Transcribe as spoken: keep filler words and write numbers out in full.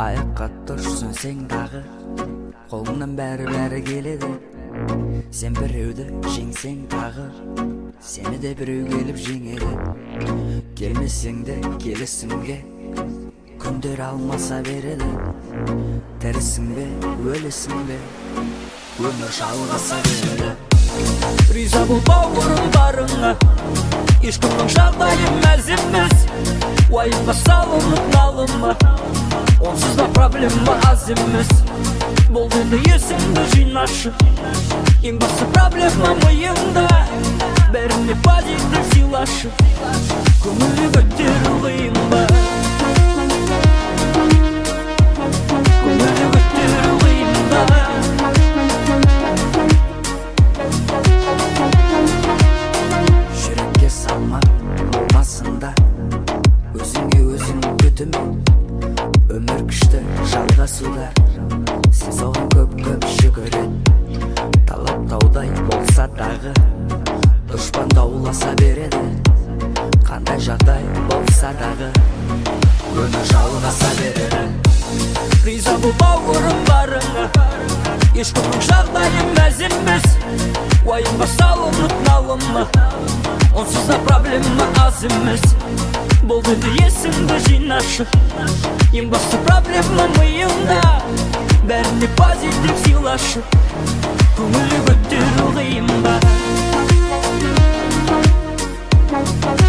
Аяққа тұрсын сен дағы, қолыңнан бәрі-бәрі келеді. Сен біреуді жеңсең тағы, сені де біреу келіп жеңеді. Келмесең де келесіңге, күндер алмаса береді. Тірісің бе, өлесің бе, өмір жалғаса береді. Риза бол бауырым барыңа, ешкімнің жағдайы мәз емес. Уайымға салынып налыма, онсыз да проблема аз емес. Болды енді есіңді жинашы, ең басты проблема миыңда. Бәріне позитив сыйлашы, көңілі көтеру қиын ба? Көңілі көтеру қиын ба? Жүрекке салма болмасында, өзіңе өзің күтіме. Өмір күшті жалғасуда, сен соған көп-көп жүгіреді. Талап таудай болса дағы, дұшпан дауласа береді. Қандай жағдай болса дағы, өмір жалғаса береді. Риза бол бауырым барыңа, ешкімнің жағдайы мәз емес. Уайымға салынып налыма, онсыз да проблема аз емес. Болды енді есіңді жинашы, ең басты проблема миыңда. Бәріне позитив сыйлашы, көңілі көтеру қиын ба?